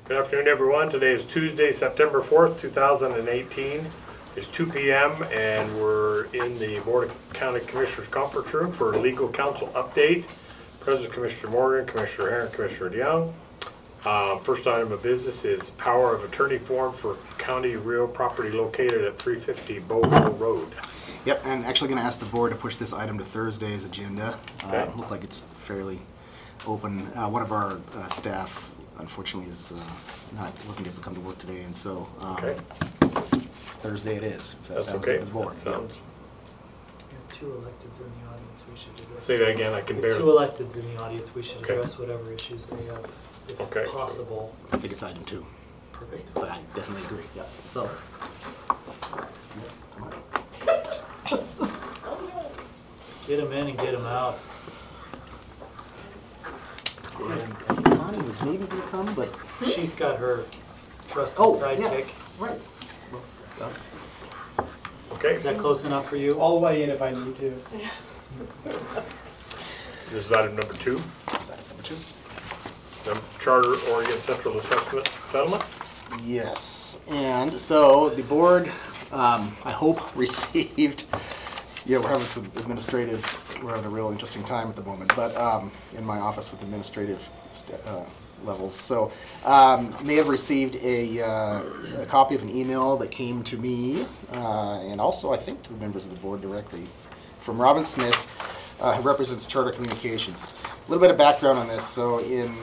Good afternoon, everyone. Today is Tuesday, September 4th, 2018. It's 2 p.m. and we're in the Board of County Commissioners Conference Room for a legal counsel update. President Commissioner Morgan, Commissioner Herron, Commissioner DeYoung. First item of business is power of attorney form for county real property located at 350 Bogle Road. Yep, and actually going to ask the board to push this item to Thursday's agenda. Okay. Look like it's fairly open. One of our staff, unfortunately, wasn't able to come to work today, and so Okay. Thursday it is. If that That's sounds okay. good to the board. That sounds. We have two electeds in the audience. We should address. Say that again. I can Two barely. electeds in the audience. We should Okay. address whatever issues they have, if Okay. possible. I think it's item 2, Perfect. but I definitely agree. Yep. So. Get them in and get them out. And Connie was maybe going to come, but She's got her trusty yeah, sidekick. right. Well, Okay. Is that close enough for you? I'll weigh in if I need to. This is item number 2. is that number 2? Charter Oregon Central Assessment Settlement. Yes, and so the board, I hope, received, we're having some we're having a real interesting time at the moment, but in my office with administrative levels. So may have received a copy of an email that came to me, and also I think to the members of the board directly, from Robin Smith, who represents Charter Communications. A little bit of background on this. So in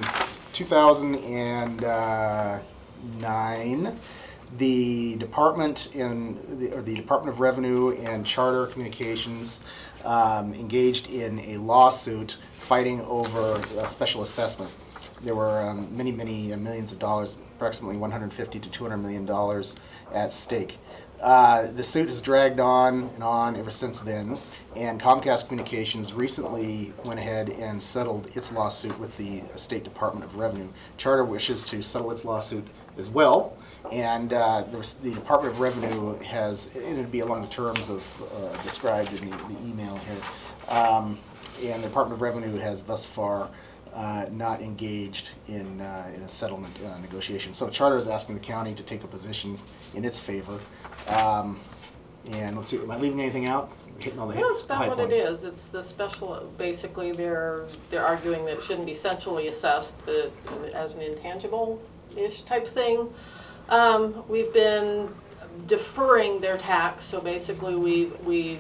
2009, the Department of Revenue and Charter Communications engaged in a lawsuit fighting over a special assessment. There were many millions of dollars, approximately $150 to $200 million at stake. The suit has dragged on and on ever since then, and Comcast Communications recently went ahead and settled its lawsuit with the State Department of Revenue. Charter wishes to settle its lawsuit as well, and the Department of Revenue has, and it'd be along the terms of described in the email here, and the Department of Revenue has thus far not engaged in a settlement negotiation. So Charter is asking the county to take a position in its favor. And let's see, am I leaving anything out? Hitting all the No, it's high about what points. it is. It's the special, basically they're arguing that it shouldn't be centrally assessed as an intangible-ish type thing. We've been deferring their tax, so basically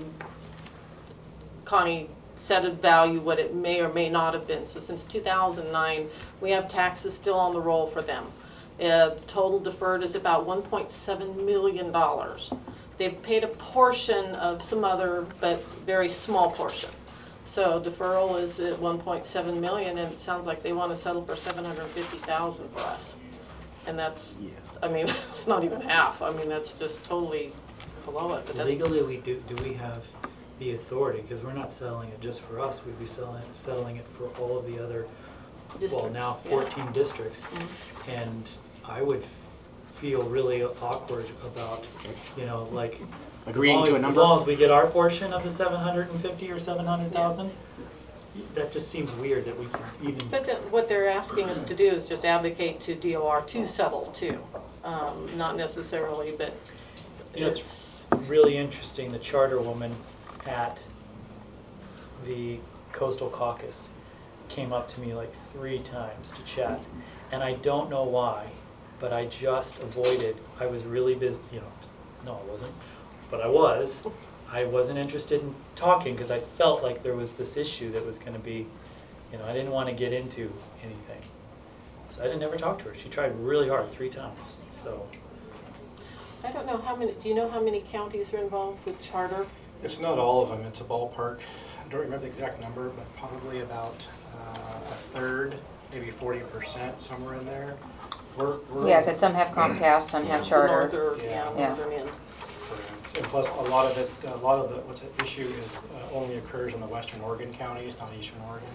Connie set a value what it may or may not have been. So since 2009, we have taxes still on the roll for them. The total deferred is about $1.7 million. They've paid a portion of some other, but very small portion. So deferral is at $1.7 million, and it sounds like they want to settle for $750,000 for us. And that's, Yeah. I mean, it's not even half. I mean, that's just totally below it. But that's, Legally, do we have the authority? Because we're not settling it just for us. We'd be settling it for all of the other, well, now 14 districts. Mm-hmm. And I would feel really awkward about, like, Agreeing to a as number? long as we get our portion of the 750 or 700,000, that just seems weird that we can even. But what they're asking us to do is just advocate to DOR to settle too. Not necessarily, but It's really interesting. The charter woman at the Coastal Caucus came up to me like 3 times to chat, and I don't know why, but I just avoided. I was really busy, no I wasn't, but I wasn't interested in talking because I felt like there was this issue that was going to be, I didn't want to get into anything. So I didn't ever talk to her. She tried really hard 3 times. So I don't know how many, do you know how many counties are involved with charter? It's not all of them, it's a ballpark. I don't remember the exact number, but probably about a third, maybe 40%, somewhere in there. Yeah, because some have Comcast, some have Charter. The northern, Yeah. northern end. And plus, a lot of what's at issue is only occurs in the western Oregon counties, not eastern Oregon.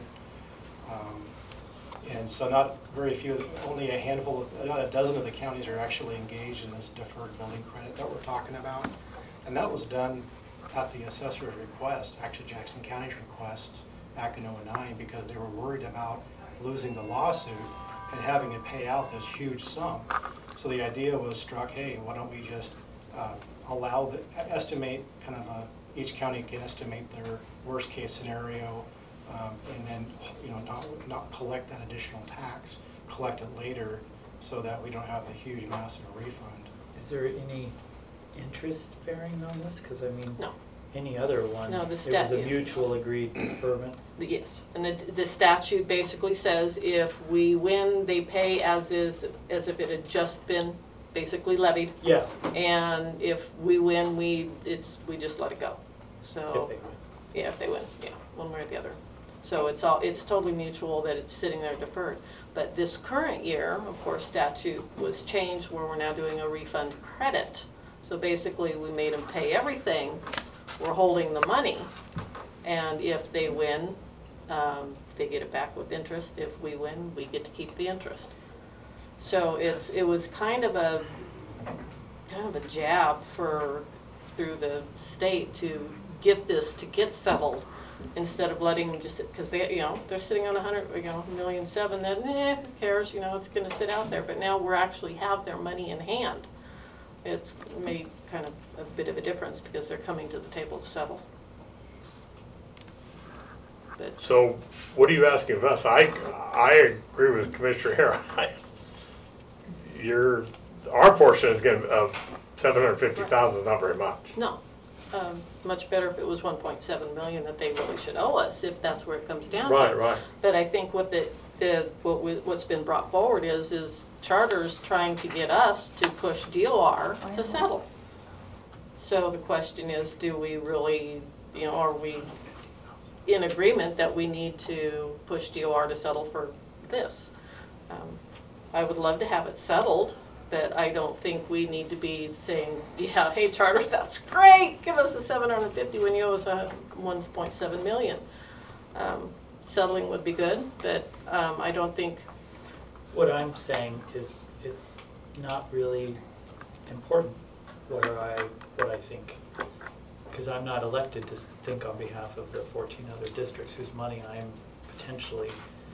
And so not very few, only a handful, about a dozen of the counties are actually engaged in this deferred building credit that we're talking about. And that was done at the assessor's request, actually Jackson County's request back in '09, because they were worried about losing the lawsuit and having it pay out this huge sum. So the idea was struck, hey, why don't we just allow estimate kind of each county can estimate their worst case scenario, and then not collect that additional tax, collect it later, so that we don't have a huge massive refund. Is there any interest bearing on this? Because I mean, No. any other one, No, the it was a statute. mutual agreed deferment. Yes, and the statute basically says if we win, they pay as if it had just been basically levied. Yeah, And if we win, we just let it go. if So, they win. yeah, if they win, yeah, one way or the other. So it's totally mutual that it's sitting there deferred. But this current year, of course, statute was changed where we're now doing a refund credit. So basically, we made them pay everything, we're holding the money, and if they win, they get it back with interest. If we win, we get to keep the interest. So it was kind of a jab through the state to get settled, instead of letting them just, because they're sitting on $107 million, then who cares, it's gonna sit out there. But now we're actually have their money in hand. It's made kind of a bit of a difference because they're coming to the table to settle. But So what are you asking of us? I agree with Commissioner Hare. Our portion of $750,000 is not very much. no, much better if it was 1.7 million that they really should owe us, if that's where it comes down to. Right. But I think what's been brought forward is Charter's trying to get us to push DOR to settle. So the question is, do we really, are we in agreement that we need to push DOR to settle for this? I would love to have it settled, but I don't think we need to be saying, yeah, hey Charter, that's great, give us the 750 when you owe us 1.7 million. Settling would be good, but I don't think. What I'm saying is it's not really important what I think, because I'm not elected to think on behalf of the 14 other districts whose money I am potentially,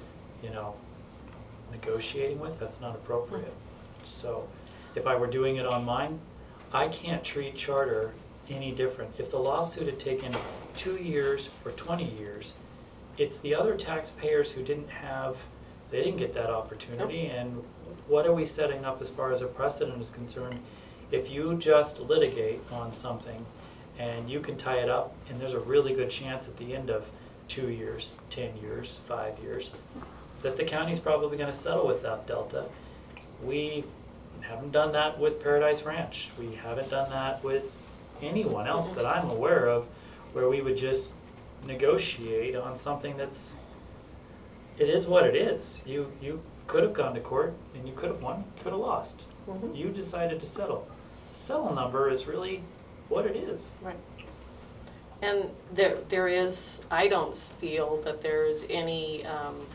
negotiating with. That's not appropriate. So if I were doing it on mine, I can't treat Charter any different. If the lawsuit had taken 2 years or 20 years, it's the other taxpayers who didn't get that opportunity. And what are we setting up as far as a precedent is concerned? If you just litigate on something and you can tie it up, and there's a really good chance at the end of 2 years, 10 years, 5 years, that the county's probably going to settle with that delta. We haven't done that with Paradise Ranch. We haven't done that with anyone else that I'm aware of, where we would just negotiate on something it is what it is. You could have gone to court and you could have won, could have lost. Mhm. You decided to settle. The settle number is really what it is. Right. And there is, I don't feel that there's any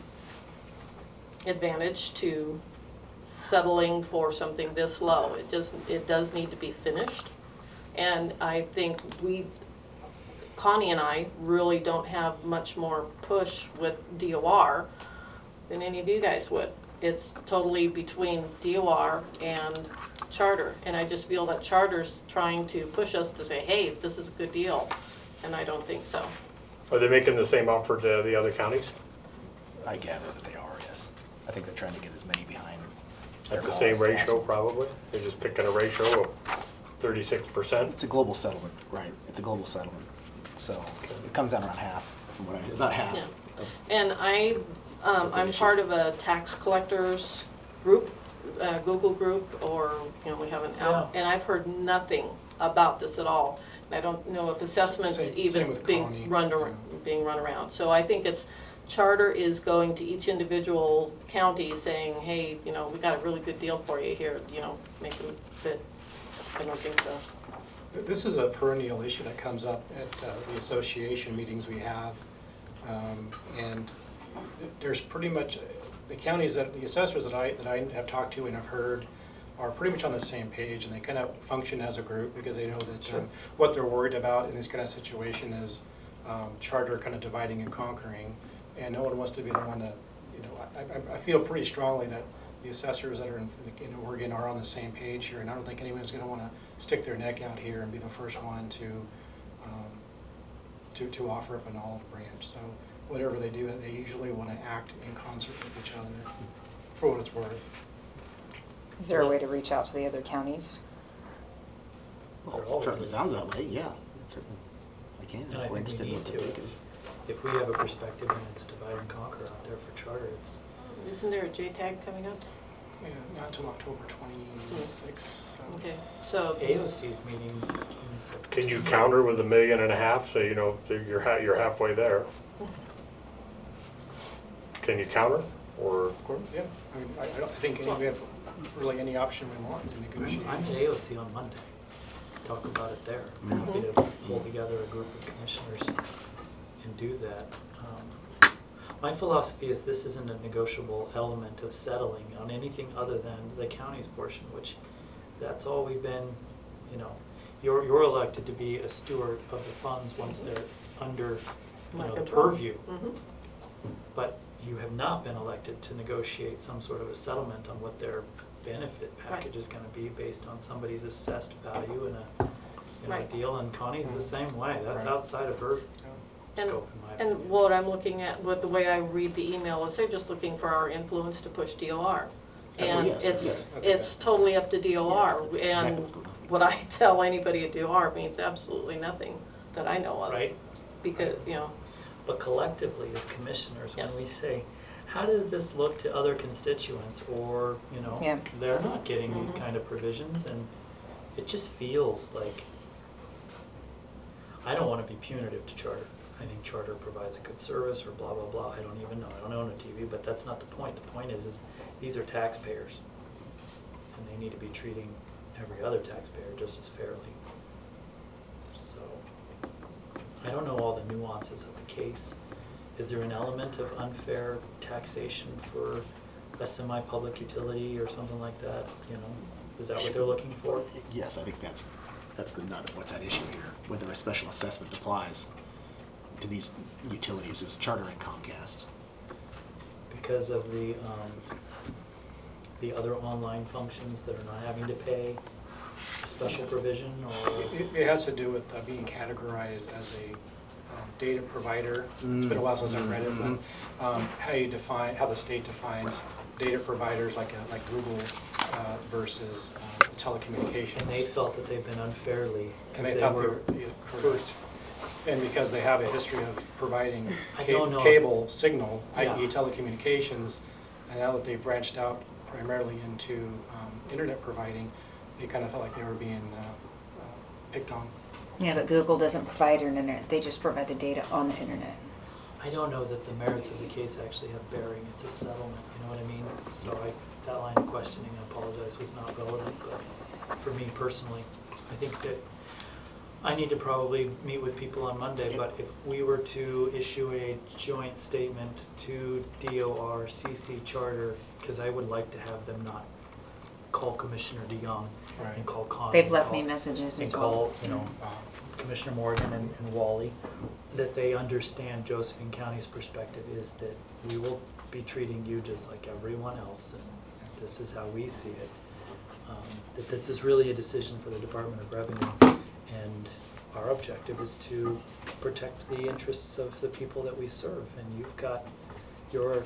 advantage to settling for something this low. It does need to be finished. And I think Connie and I really don't have much more push with DOR than any of you guys would. It's totally between DOR and Charter. And I just feel that Charter's trying to push us to say, hey, this is a good deal. And I don't think so. Are they making the same offer to the other counties? I gather that they are, yes. I think they're trying to get as many behind their At the cause same as ratio, possible. probably? They're just picking a ratio of 36%? It's a global settlement, right? It's a global settlement. So it comes down around half, about half. Yeah. of- And That's an I'm issue. part of a tax collectors group, Google group, or, we have an out, Yeah. and I've heard nothing about this at all. And I don't know if assessments Same even with being Connie. run around. So I think Charter is going to each individual county saying, hey, we got a really good deal for you here, make them fit. I don't think so. This is a perennial issue that comes up at the association meetings we have. And there's pretty much, the counties the assessors that I have talked to and have heard are pretty much on the same page, and they kind of function as a group because they know that what they're worried about in this kind of situation is Charter kind of dividing and conquering, and no one wants to be the one that I feel pretty strongly that the assessors that are in Oregon are on the same page here, and I don't think anyone's going to want to stick their neck out here and be the first one to offer up an olive branch. So whatever they do, they usually want to act in concert with each other, for what it's worth. Is there a way to reach out to the other counties? Well, it certainly sounds that way, yeah. Certainly, I can. And I We're think interested we in need what to. they're taking. If we have a perspective and it's divide and conquer out there for charter, it's, Isn't there a JTAG coming up? Yeah, not until October 26th. So. Okay, so. AOC's meeting in September. Can you counter with $1.5 million, so you know, so you're halfway there? Can you counter, or? Yeah, I mean, I don't think we have really any option we want to negotiate. I'm at AOC on Monday. Talk about it there. I'm happy to pull together a group of commissioners and do that. My philosophy is this isn't a negotiable element of settling on anything other than the county's portion, which that's all we've been, you know, you're elected to be a steward of the funds once they're under, you know, the purview. Mhm. But you have not been elected to negotiate some sort of a settlement on what their benefit package is gonna be based on somebody's assessed value in a Right. deal, and Connie's the same way. That's Right. outside of her And, scope, in my opinion. and what I'm looking at, with the way I read the email, is they're just looking for our influence to push DOR. That's And yes, it's, yes. That's it's totally up to DOR, that's exactly and what's going on. what I tell anybody at DOR means absolutely nothing that I know of. Right? Because, you know, But collectively, as commissioners, when Yes. we say, how does this look to other constituents, or, you know, Yeah. they're not getting these Mhm. kind of provisions, and it just feels like, I don't want to be punitive to charter. I think charter provides a good service, or blah, blah, blah, I don't even know, I don't own a TV, but that's not the point. The point is these are taxpayers, and they need to be treating every other taxpayer just as fairly. So, I don't know all the nuances of the case. Is there an element of unfair taxation for a semi-public utility or something like that, you know? Is that what they're looking for? Yes, I think that's the nut of what's at issue here, whether a special assessment applies to these utilities, it's Charter and Comcast. Because of the other online functions that are not having to pay a special provision, or? It has to do with being categorized as a data provider. It's been a while since I've read it, but how the state defines data providers like Google versus telecommunications. And they felt that they've been unfairly, And because they they thought were they were first, and because they have a history of providing I don't know. cable signal, Yeah. i.e. telecommunications, and now that they've branched out primarily into internet providing, they kind of felt like they were being picked on. Yeah, but Google doesn't provide internet, they just provide the data on the internet. I don't know that the merits of the case actually have bearing. It's a settlement, you know what I mean? So that line of questioning, I apologize, was not relevant, but for me personally, I think that I need to probably meet with people on Monday, but if we were to issue a joint statement to DOR, CC Charter, because I would like to have them not call Commissioner DeYoung Right. and call Connie. They've and left call- me messages and as well. call, you know, Commissioner Morgan and Wally, that they understand Josephine County's perspective is that we will be treating you just like everyone else, and this is how we see it. That this is really a decision for the Department of Revenue, and our objective is to protect the interests of the people that we serve, and you've got, you're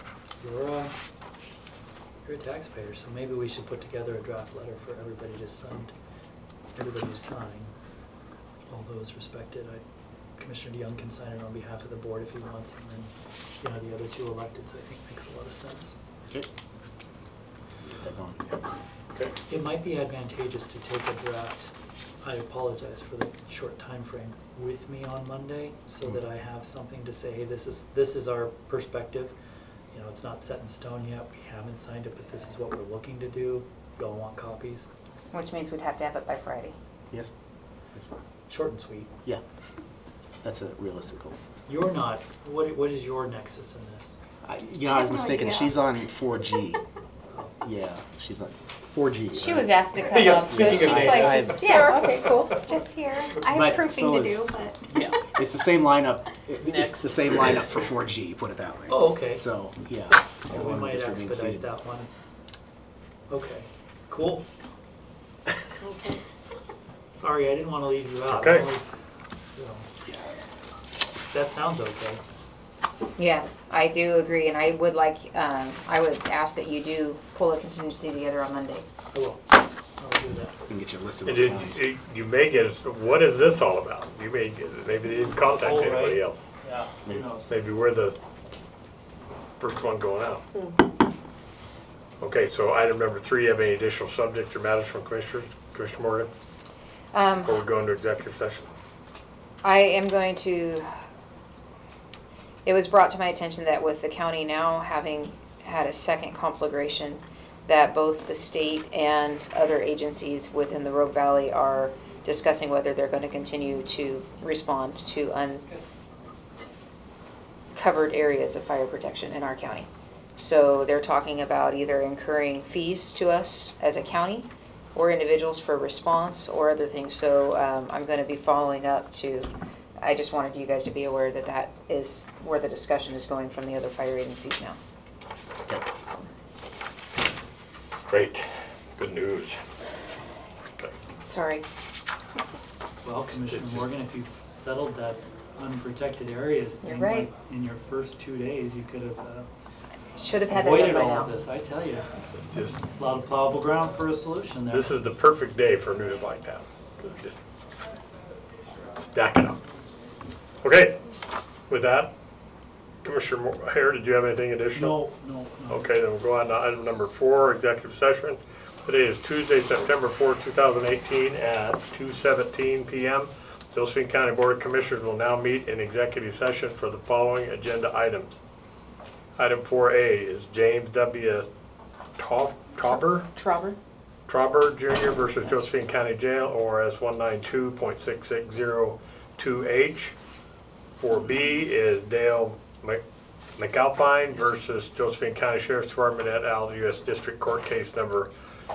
a taxpayer, so maybe we should put together a draft letter for everybody to sign. All those respected. Commissioner DeYoung can sign it on behalf of the board if he wants, and then, you know, the other two electeds, I think makes a lot of sense. Okay. Get that going. Okay. It might be advantageous to take a draft, I apologize for the short time frame, with me on Monday, so that I have something to say, hey, this is our perspective. You know, it's not set in stone yet, we haven't signed it, but this is what we're looking to do. Y'all want copies? Which means we'd have to have it by Friday. Yes? Yes. Short and sweet. Yeah, that's a realistic goal. You're not, what is your nexus in this? I was no mistaken, idea. she's on 4G. Yeah, she's on 4G. She right? was asked to come Yeah, up, so you she's can- like, I- just, yeah, okay, cool. Just here. I But have proofing so to is- do, but Yeah. It's the same lineup It's next. the same lineup for 4G, put it that way. Oh, okay. So, yeah. Yeah, we might Just remain expedite seated. that one. Okay, cool. Okay. Sorry, I didn't want to leave you out. Okay. You know, that sounds okay. Yeah, I do agree, and I would like, I would ask that you do pull a contingency together on Monday. I will. I'll do that. We can get you a list of And those then times. you may get, what is this all about? You may, maybe they didn't contact Oh, right. anybody else. Yeah, who knows? Maybe we're the first one going out. Okay, so item number 3, have any additional subjects or matters from commissioners? Commissioner Morgan, before we go into executive session? I am going to, it was brought to my attention that with the county now having had a second conflagration, that both the state and other agencies within the Rogue Valley are discussing whether they're going to continue to respond to uncovered areas of fire protection in our county. So they're talking about either incurring fees to us as a county or individuals for response or other things. So I'm going to be following up to, I just wanted you guys to be aware that that is where the discussion is going from the other fire agencies now. So, Great, good news. Okay. sorry. Well, Commissioner Just- Morgan, if you'd settled that unprotected areas You're thing right. like in your first 2 days, you could have Should have had that done avoided by all now. of this. I tell you, It's just, a lot of plowable ground for a solution there. this is the perfect day for news like that. Just stack it up. Okay, with that, Commissioner Hare, did you have anything additional? No. Okay, then we'll go on to item number 4, executive session. Today is Tuesday, September 4th, 2018 at 2:17 p.m. Josephine County Board of Commissioners will now meet in executive session for the following agenda items. Item 4A is James W. Tauber Jr. versus Josephine County Jail, ORS 192.6602H. 4B is Dale McAlpine versus Josephine County Sheriff's Department et al. U.S. District Court Case Number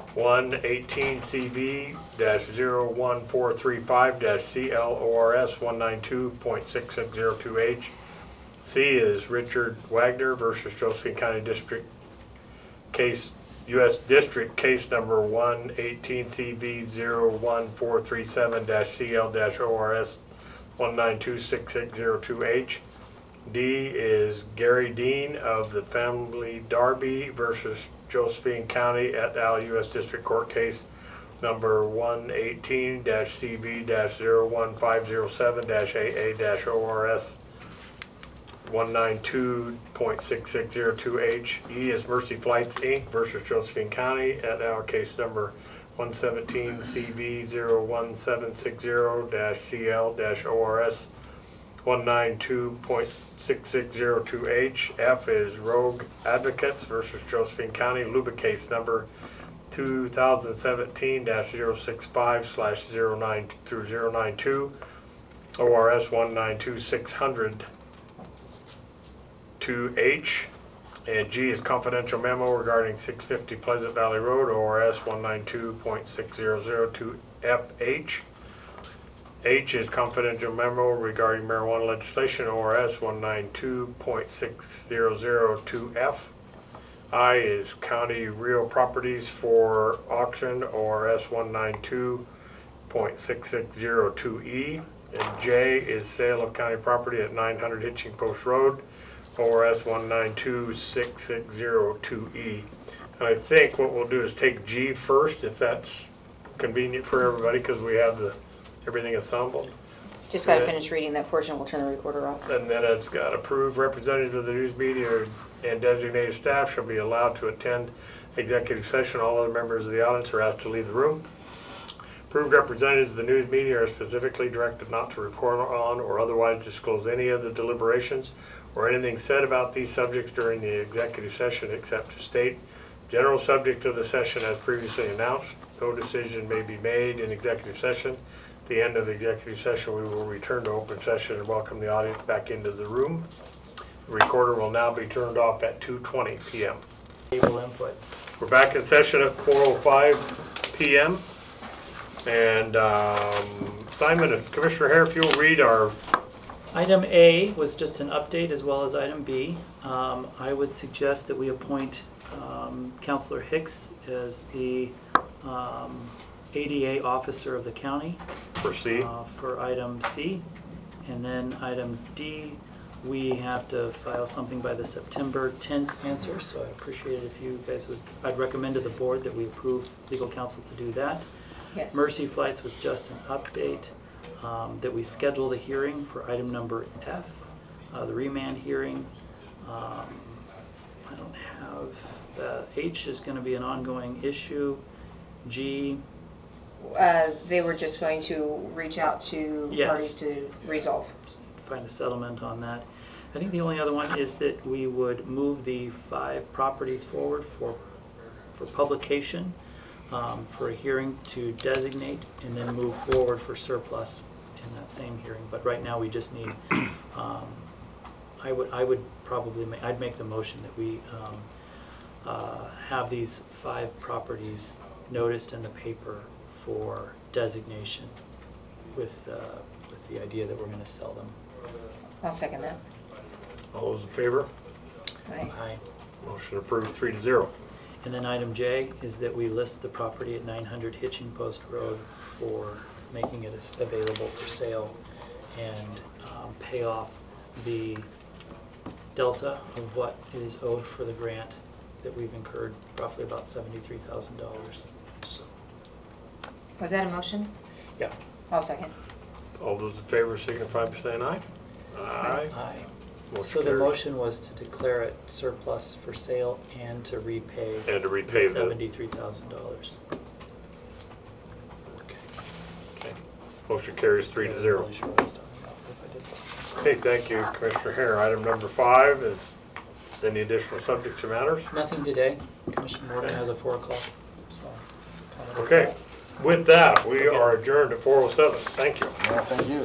118CV-01435-CLORS 192.6602H. C is Richard Wagner versus Josephine County District Case, U.S. District Case Number 118CV-01437-CL-ORS 192.6602H. D is Gary Dean of the Family Darby versus Josephine County et al. U.S. District Court Case Number 118-CV-01507-AA-ORS 192.6602H. E is Mercy Flights Inc. versus Josephine County et al. Case Number 117-CV-01760-CL-ORS 192.6602H. F is Rogue Advocates versus Josephine County, Luba Case Number 2017-065/09 through 092, ORS 192-600-2H. And G is confidential memo regarding 650 Pleasant Valley Road, ORS 192.6002FH. H is confidential memo regarding marijuana legislation, ORS 192.6002F. I is county real properties for auction, ORS 192.6602E. And J is sale of county property at 900 Hitching Post Road, ORS 192.6602E. And I think what we'll do is take G first, if that's convenient for everybody, because we have everything assembled. Just got to finish reading that portion. We'll turn the recorder off. And then it's got approved representatives of the news media and designated staff shall be allowed to attend executive session. All other members of the audience are asked to leave the room. Approved representatives of the news media are specifically directed not to report on or otherwise disclose any of the deliberations or anything said about these subjects during the executive session except to state general subject of the session as previously announced. No decision may be made in executive session. At the end of the executive session, we will return to open session and welcome the audience back into the room. The recorder will now be turned off at 2:20 p.m. Table input. We're back in session at 4:05 p.m. And Simon and Commissioner Hare, if you'll read our Item A was just an update as well as item B. I would suggest that we appoint Counselor Hicks as the ADA officer of the county Proceed. for item C. And then item D, we have to file something by the September 10th answer, so I'd appreciate it if you guys would, I'd recommend to the board that we approve legal counsel to do that. Yes. Mercy Flights was just an update, that we schedule the hearing for item number F, the remand hearing. I don't have, H is gonna be an ongoing issue. G, They were just going to reach out to Yes. parties to resolve. find a settlement on that. I think the only other one is that we would move the 5 properties forward for publication, for a hearing to designate, and then move forward for surplus in that same hearing. But right now, we just need, I would probably, I'd make the motion that we have these 5 properties noticed in the paper for designation with the idea that we're gonna sell them. I'll second that. All those in favor? Aye. Aye. Motion approved 3-0. And then item J is that we list the property at 900 Hitching Post Road for making it available for sale and pay off the delta of what is owed for the grant that we've incurred, roughly about $73,000. So, Was that a motion? yeah. I'll second. All those in favor signify by saying aye. Aye. Aye. Motion So the carries. motion was to declare it surplus for sale and to repay And to repay the. $73,000. Okay. Motion carries 3-0. I'm really sure what I was talking about if I did that. Okay, thank you, Commissioner Hare. Item number 5 is any additional subjects or matters? Nothing today. Commissioner Morgan has a 4 o'clock, so. kind of- Okay, with that, we are adjourned at 4:07. Thank you. Well, thank you.